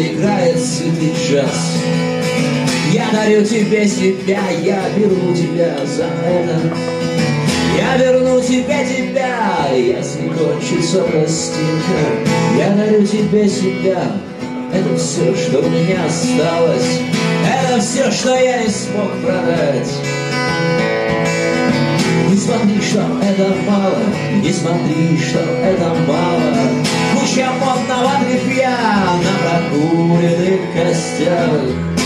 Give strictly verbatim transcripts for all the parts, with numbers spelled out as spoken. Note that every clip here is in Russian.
где играет сытый джаз. Я дарю тебе себя, я беру тебя за это. Я верну тебе тебя, если кончится пластинка. Я дарю тебе себя, это все, что у меня осталось. Это все, что я не смог продать. Не смотри, что это мало, не смотри, что это мало. Куча модного тряпья на прокуренных костях.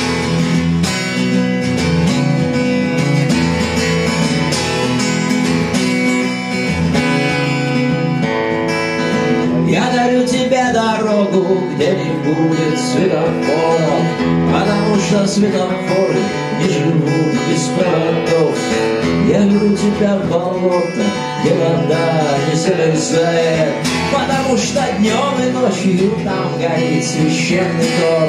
Я дарю тебе дорогу, где не будет светофоров, потому что светофоры не живут без проводов. Я беру тебя в болото, где вода не замерзает, потому что днем и ночью там горит священный торф.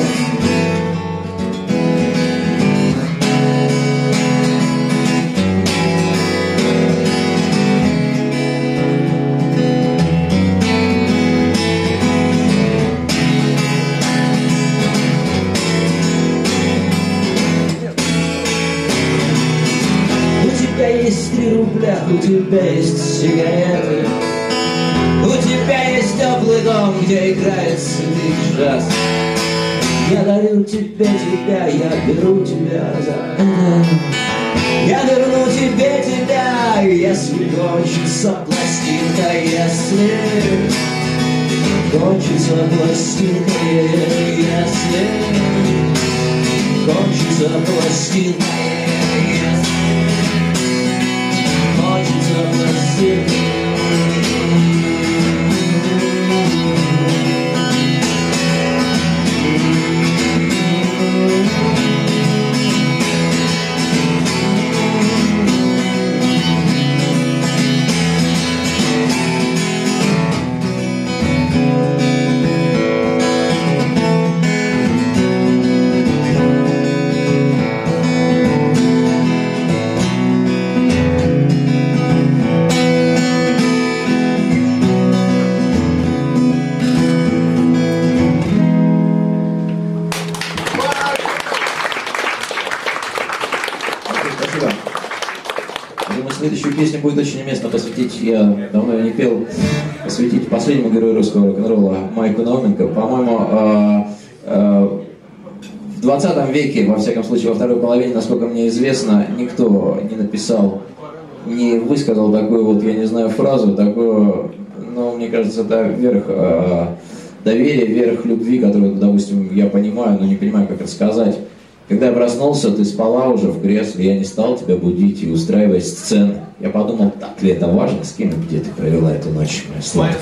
У тебя есть три рубля, у тебя есть сигареты, у тебя есть теплый дом, где играет сытый джаз. Я дарю тебе тебя, я беру тебя за это. Я верну тебе тебя, если кончится пластинка, если кончится пластинка, если кончится пластинка. Думаю, следующую песню будет очень уместно посвятить, я давно ее не пел, посвятить последнему герою русского рок-н-ролла Майку Науменко. По-моему, э, э, в двадцатом веке, во всяком случае, во второй половине, насколько мне известно, никто не написал, не высказал такую вот, я не знаю, фразу, такую, ну, мне кажется, это верх э, доверия, верх любви, которую, допустим, я понимаю, но не понимаю, как это сказать. Когда я проснулся, ты спала уже в кресле, я не стал тебя будить и устраивать сцены. Я подумал, так ли это важно, с кем и где ты провела эту ночь, моя сладкая.